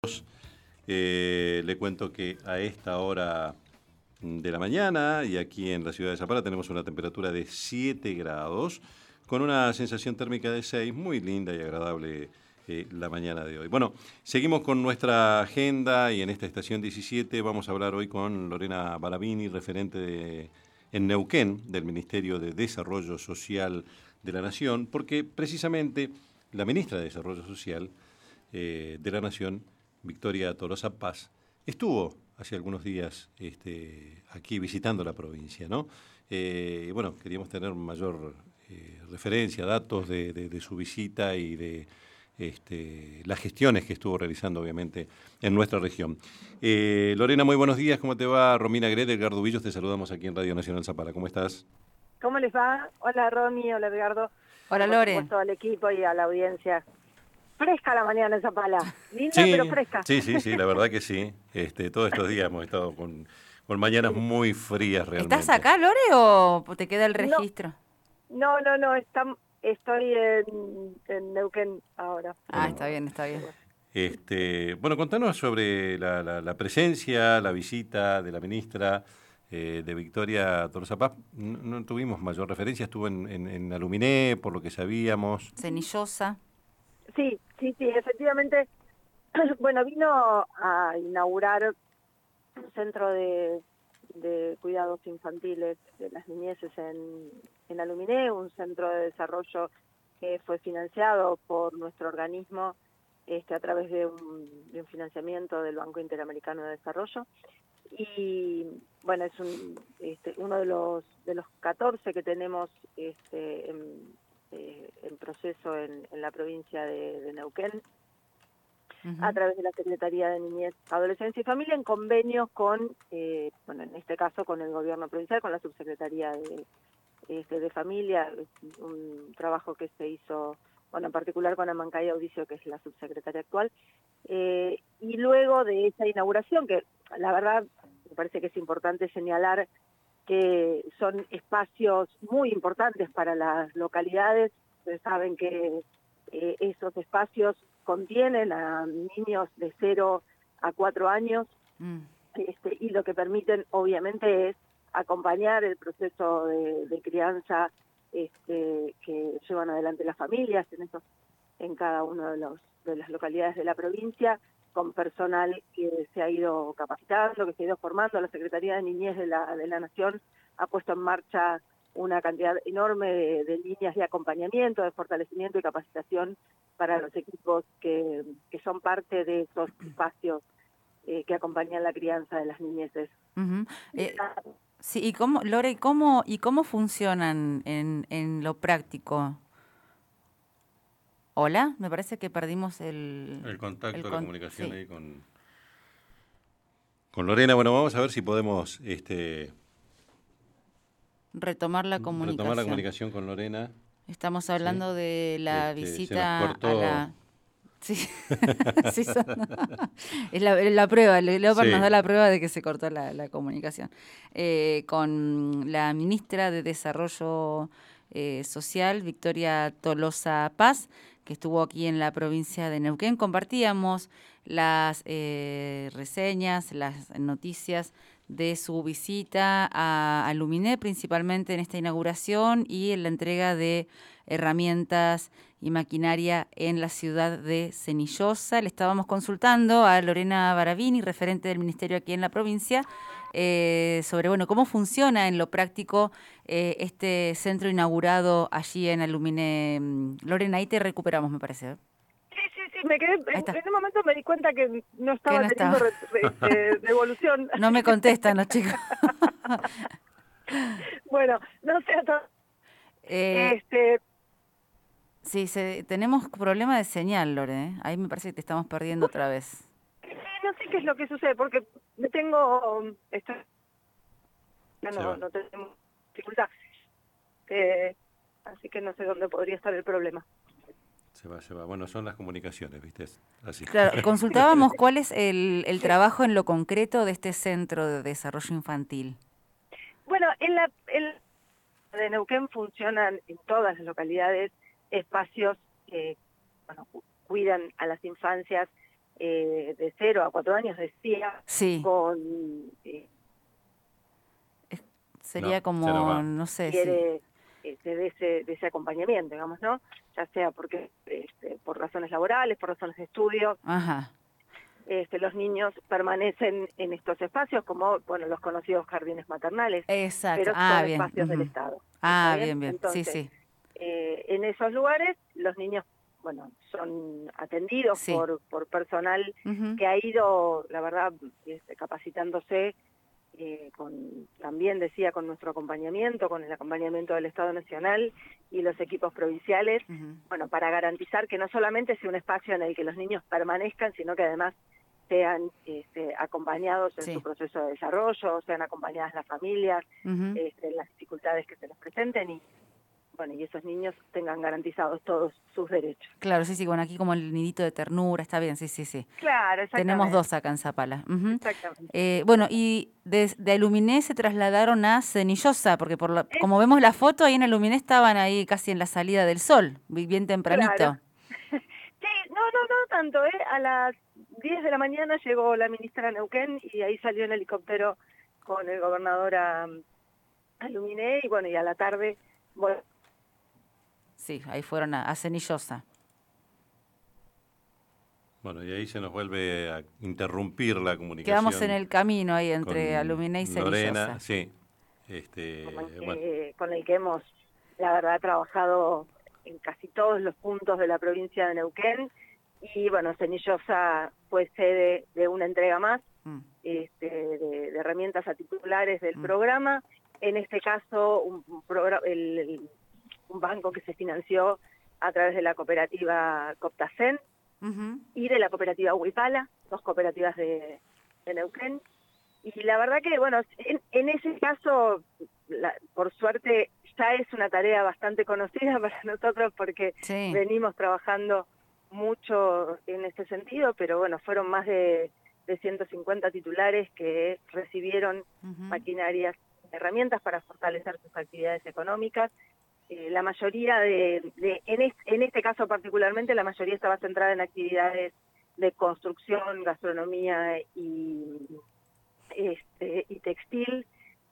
Le cuento que a esta hora de la mañana y aquí en la ciudad de Zapala tenemos una temperatura de 7 grados con una sensación térmica de 6, muy linda y agradable la mañana de hoy. Bueno, seguimos con nuestra agenda y en esta estación 17 vamos a hablar hoy con Lorena Baravini, en Neuquén del Ministerio de Desarrollo Social de la Nación, porque precisamente la ministra de Desarrollo Social de la Nación, Victoria Tolosa Paz, estuvo hace algunos días aquí visitando la provincia, ¿no? Y bueno, queríamos tener mayor referencia, datos de su visita y de las gestiones que estuvo realizando, obviamente, en nuestra región. Lorena, muy buenos días, ¿cómo te va? Romina Gret, Edgardo Villos, te saludamos aquí en Radio Nacional Zapala, ¿cómo estás? ¿Cómo les va? Hola Romy, hola Edgardo. Hola Y por Lore. supuesto al equipo y a la audiencia. Fresca la mañana en Zapala, linda pero Sí, fresca. sí, la verdad que sí. Todos estos días hemos estado con mañanas muy frías realmente. ¿Estás acá, Lore, o te queda el No, registro? no, estoy en Neuquén ahora. Ah, está bien. Bueno, contanos sobre la presencia, la visita de la ministra de Victoria Tolosa Paz. No tuvimos mayor referencia, estuvo en Aluminé, por lo que sabíamos. Cenillosa. Sí, efectivamente. Bueno, vino a inaugurar un centro de cuidados infantiles de las niñeces en Aluminé, un centro de desarrollo que fue financiado por nuestro organismo a través de un financiamiento del Banco Interamericano de Desarrollo. Y bueno, es uno de los 14 que tenemos en proceso en la provincia de Neuquén, a través de la Secretaría de Niñez, Adolescencia y Familia, en convenios con, bueno, en este caso con el gobierno provincial, con la Subsecretaría de Familia, un trabajo que se hizo, bueno, en particular con Amancaya Audicio, que es la subsecretaria actual, y luego de esa inauguración, que la verdad me parece que es importante señalar que son espacios muy importantes para las localidades. Ustedes saben que esos espacios contienen a niños de 0 a 4 años, y lo que permiten obviamente es acompañar el proceso de crianza que llevan adelante las familias en cada uno de las localidades de la provincia, con personal que se ha ido capacitando, que se ha ido formando. La Secretaría de Niñez de la Nación ha puesto en marcha una cantidad enorme de líneas de acompañamiento, de fortalecimiento y capacitación para los equipos que son parte de esos espacios que acompañan la crianza de las niñeces. Sí, y cómo, Lore, ¿cómo funcionan en lo práctico? Hola, me parece que perdimos El contacto, la comunicación sí. ahí con Lorena. Bueno, vamos a ver si podemos retomar la comunicación con Lorena. Estamos hablando de la visita se nos cortó. a la... Sí, sí es la prueba, Leopard nos da la prueba de que se cortó la comunicación. Con la ministra de Desarrollo Social, Victoria Tolosa Paz, que estuvo aquí en la provincia de Neuquén, compartíamos las reseñas, las noticias de su visita a Luminé, principalmente en esta inauguración y en la entrega de herramientas y maquinaria en la ciudad de Cenillosa. Le estábamos consultando a Lorena Baravini, referente del Ministerio aquí en la provincia, sobre cómo funciona en lo práctico este centro inaugurado allí en Aluminé. Lorena, ahí te recuperamos, me parece. Sí, me quedé, en un momento me di cuenta que no estaba teniendo devolución. No me contestan los chicos. Bueno, no sé, Sí, tenemos problema de señal, Lore. Ahí me parece que te estamos perdiendo otra vez. No sé qué es lo que sucede, porque me tengo... No tenemos dificultad. Así que no sé dónde podría estar el problema. Se va. Bueno, son las comunicaciones, ¿viste? Así. Claro, consultábamos cuál es el trabajo en lo concreto de este centro de desarrollo infantil. Bueno, en de Neuquén funcionan en todas las localidades espacios que cuidan a las infancias de 0 a 4 años decía, sí. con... sería no, como, no sé, quiere de ese acompañamiento, digamos, ¿no? Ya sea porque por razones laborales, por razones de estudio. Ajá. Los niños permanecen en estos espacios como, bueno, los conocidos jardines maternales, Exacto. pero son Bien. espacios del Estado. Ah, ¿Está bien. Entonces, Sí. en esos lugares los niños, bueno, son atendidos Sí. por personal que ha ido, la verdad, capacitándose también decía, con nuestro acompañamiento, con el acompañamiento del Estado Nacional y los equipos provinciales, bueno, para garantizar que no solamente sea un espacio en el que los niños permanezcan, sino que además sean acompañados en su proceso de desarrollo, sean acompañadas las familias, en las dificultades que se les presenten y bueno, y esos niños tengan garantizados todos sus derechos. Claro, sí, bueno, aquí como el nidito de ternura, está bien, sí. Claro, exactamente. Tenemos 2 acá en Zapala. Exactamente. Bueno, y de Aluminé se trasladaron a Cenillosa, porque como vemos la foto, ahí en Aluminé estaban ahí casi en la salida del sol, bien tempranito. Claro. Sí, no tanto, a las 10 de la mañana llegó la ministra a Neuquén y ahí salió en helicóptero con el gobernador a Aluminé y bueno, y a la tarde... Bueno. Sí, ahí fueron a Cenillosa. Bueno, y ahí se nos vuelve a interrumpir la comunicación. Quedamos en el camino ahí entre Aluminé y Cenillosa. Lorena, sí. Con el que hemos, la verdad, trabajado en casi todos los puntos de la provincia de Neuquén. Y bueno, Cenillosa fue sede de una entrega más de herramientas a titulares del programa. En este caso, un banco que se financió a través de la cooperativa Coptacén y de la cooperativa Huipala, 2 cooperativas de Neuquén. Y la verdad que, bueno, en ese caso, por suerte, ya es una tarea bastante conocida para nosotros porque venimos trabajando mucho en este sentido, pero bueno, fueron más de 150 titulares que recibieron maquinarias, herramientas para fortalecer sus actividades económicas. La mayoría en este caso particularmente, la mayoría estaba centrada en actividades de construcción, gastronomía y textil,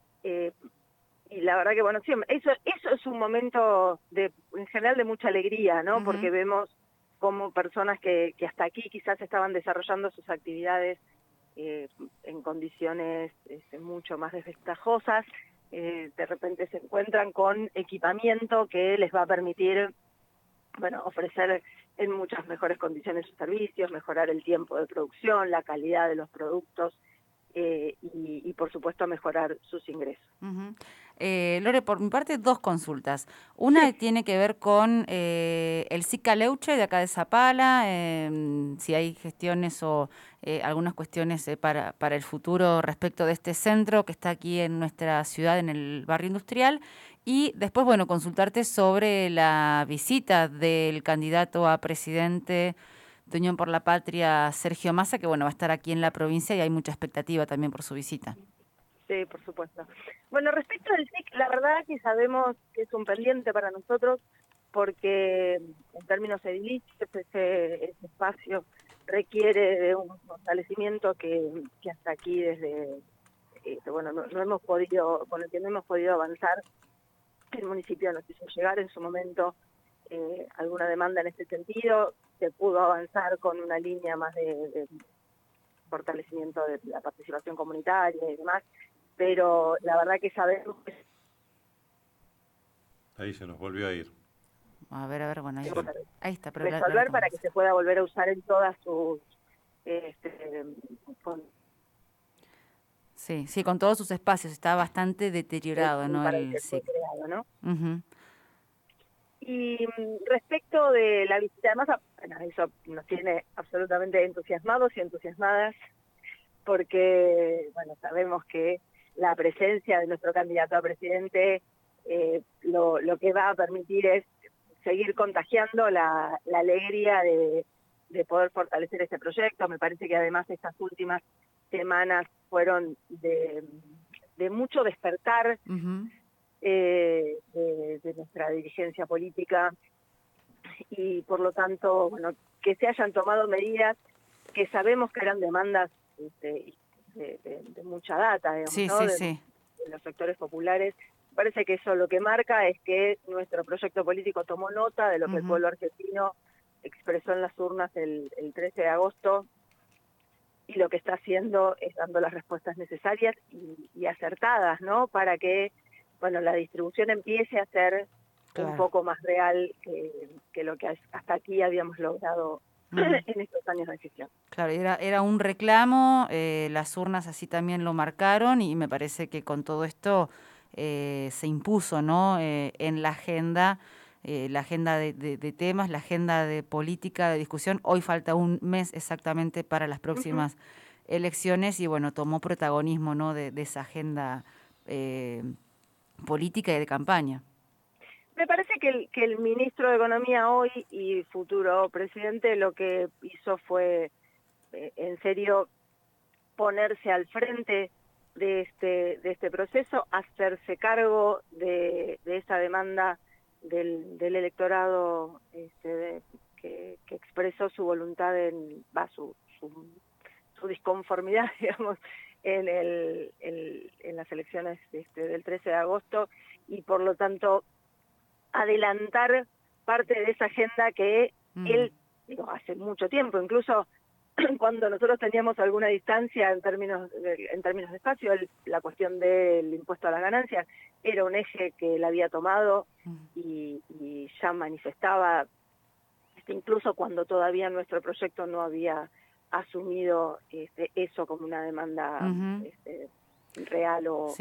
y la verdad que bueno, siempre, eso es un momento en general de mucha alegría, ¿no? Porque vemos como personas que hasta aquí quizás estaban desarrollando sus actividades en condiciones mucho más desventajosas, de repente se encuentran con equipamiento que les va a permitir, bueno, ofrecer en muchas mejores condiciones sus servicios, mejorar el tiempo de producción, la calidad de los productos, y por supuesto mejorar sus ingresos. Lore, por mi parte 2 consultas. Una tiene que ver con el SICA Leuche de acá de Zapala, si hay gestiones o algunas cuestiones para el futuro respecto de este centro que está aquí en nuestra ciudad, en el barrio industrial. Y después, bueno, consultarte sobre la visita del candidato a presidente de Unión por la Patria, Sergio Massa, que bueno, va a estar aquí en la provincia y hay mucha expectativa también por su visita. Sí, por supuesto. Bueno, respecto al SIC, la verdad que sabemos que es un pendiente para nosotros porque en términos edilicios ese espacio requiere de un fortalecimiento que hasta aquí desde, bueno, no hemos podido, con el que no hemos podido avanzar. El municipio nos hizo llegar en su momento alguna demanda en este sentido, se pudo avanzar con una línea más de fortalecimiento de la participación comunitaria y demás, pero la verdad que sabemos que... Ahí se nos volvió a ir. A ver, bueno, ahí está. Pero resolver para que se pueda volver a usar en todas sus... Sí, con todos sus espacios, está bastante deteriorado, ¿no? Para el que fue creado, ¿no? Uh-huh. Y respecto de la visita de Massa, bueno, eso nos tiene absolutamente entusiasmados y entusiasmadas, porque, bueno, sabemos que la presencia de nuestro candidato a presidente lo que va a permitir es seguir contagiando la alegría de poder fortalecer este proyecto. Me parece que además estas últimas semanas fueron de mucho despertar de nuestra dirigencia política y por lo tanto, bueno, que se hayan tomado medidas que sabemos que eran demandas de mucha data, digamos, sí, ¿no? sí, de sí. los sectores populares. Parece que eso lo que marca es que nuestro proyecto político tomó nota de lo que el pueblo argentino expresó en las urnas el 13 de agosto, y lo que está haciendo es dando las respuestas necesarias y acertadas, ¿no? Para que, bueno, la distribución empiece a ser un poco más real que lo que hasta aquí habíamos logrado en estos años de gestión. Claro, era un reclamo, las urnas así también lo marcaron, y me parece que con todo esto se impuso, ¿no? En la agenda de temas, la agenda de política, de discusión. Hoy falta un mes exactamente para las próximas elecciones y, bueno, tomó protagonismo, ¿no? de esa agenda política y de campaña. Me parece que el ministro de Economía hoy y futuro presidente lo que hizo fue, en serio, ponerse al frente de este proceso, hacerse cargo de esa demanda del electorado que expresó su voluntad, su disconformidad, digamos, en las elecciones del 13 de agosto, y por lo tanto adelantar parte de esa agenda que él, hace mucho tiempo, incluso cuando nosotros teníamos alguna distancia en términos de espacio, la cuestión del impuesto a las ganancias era un eje que él había tomado y ya manifestaba, incluso cuando todavía nuestro proyecto no había asumido eso como una demanda real o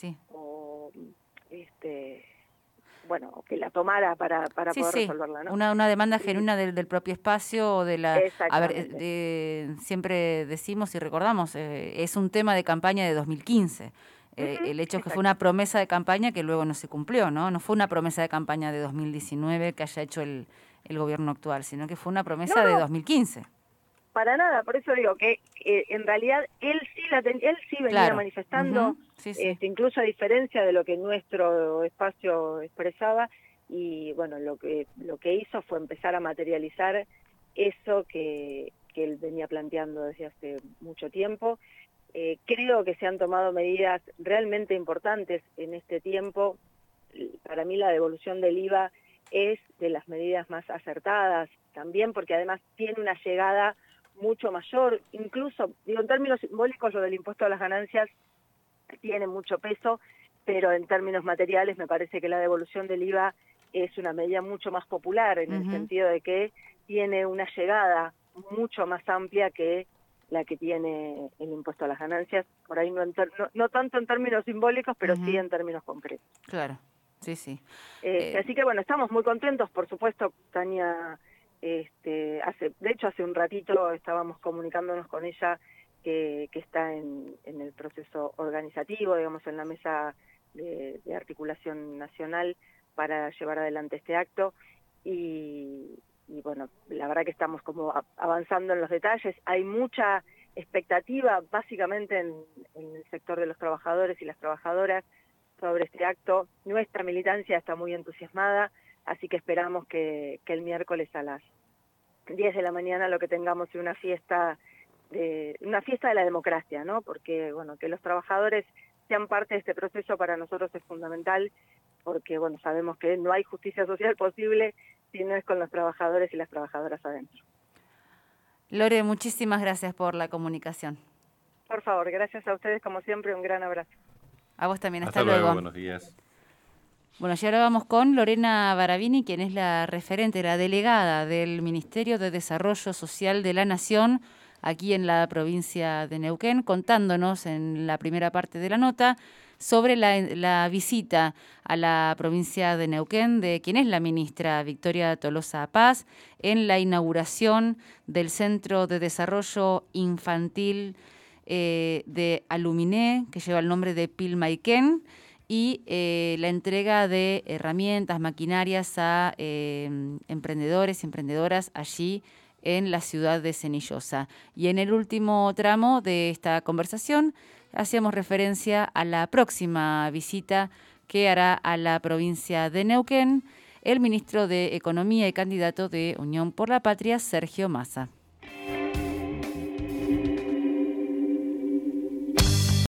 bueno, que la tomara para poder resolverla, ¿no? Una demanda genuina del propio espacio, o de la... A ver, siempre decimos y recordamos, es un tema de campaña de 2015. El hecho es que fue una promesa de campaña que luego no se cumplió, ¿no? No fue una promesa de campaña de 2019 que haya hecho el gobierno actual, sino que fue una promesa de 2015. Para nada, por eso digo que en realidad él sí venía manifestando, incluso a diferencia de lo que nuestro espacio expresaba, y bueno, lo que hizo fue empezar a materializar eso que él venía planteando desde hace mucho tiempo. Creo que se han tomado medidas realmente importantes en este tiempo. Para mí la devolución del IVA es de las medidas más acertadas también, porque además tiene una llegada mucho mayor, incluso, digo, en términos simbólicos lo del impuesto a las ganancias tiene mucho peso, pero en términos materiales me parece que la devolución del IVA es una medida mucho más popular, en el sentido de que tiene una llegada mucho más amplia que la que tiene el impuesto a las ganancias, por ahí no tanto en términos simbólicos, pero sí en términos concretos. Claro, sí. Así que bueno, estamos muy contentos, por supuesto, Tania. De hecho hace un ratito estábamos comunicándonos con ella que está en el proceso organizativo, digamos, en la mesa de articulación nacional para llevar adelante este acto, y bueno, la verdad que estamos como avanzando en los detalles. Hay mucha expectativa, básicamente en el sector de los trabajadores y las trabajadoras, sobre este acto. Nuestra militancia está muy entusiasmada, así que esperamos que el miércoles a las 10 de la mañana lo que tengamos es una fiesta de la democracia, ¿no? Porque, bueno, que los trabajadores sean parte de este proceso para nosotros es fundamental, porque, bueno, sabemos que no hay justicia social posible si no es con los trabajadores y las trabajadoras adentro. Lore, muchísimas gracias por la comunicación. Por favor, gracias a ustedes, como siempre, un gran abrazo. A vos también, hasta luego. Buenos días. Bueno, y ahora vamos con Lorena Baravini, quien es la referente, la delegada del Ministerio de Desarrollo Social de la Nación, aquí en la provincia de Neuquén, contándonos en la primera parte de la nota sobre la visita a la provincia de Neuquén de quien es la ministra Victoria Tolosa Paz, en la inauguración del Centro de Desarrollo Infantil de Aluminé, que lleva el nombre de Pilmaiquén, y la entrega de herramientas, maquinarias a emprendedores y emprendedoras allí en la ciudad de Cenillosa. Y en el último tramo de esta conversación hacíamos referencia a la próxima visita que hará a la provincia de Neuquén el ministro de Economía y candidato de Unión por la Patria, Sergio Massa.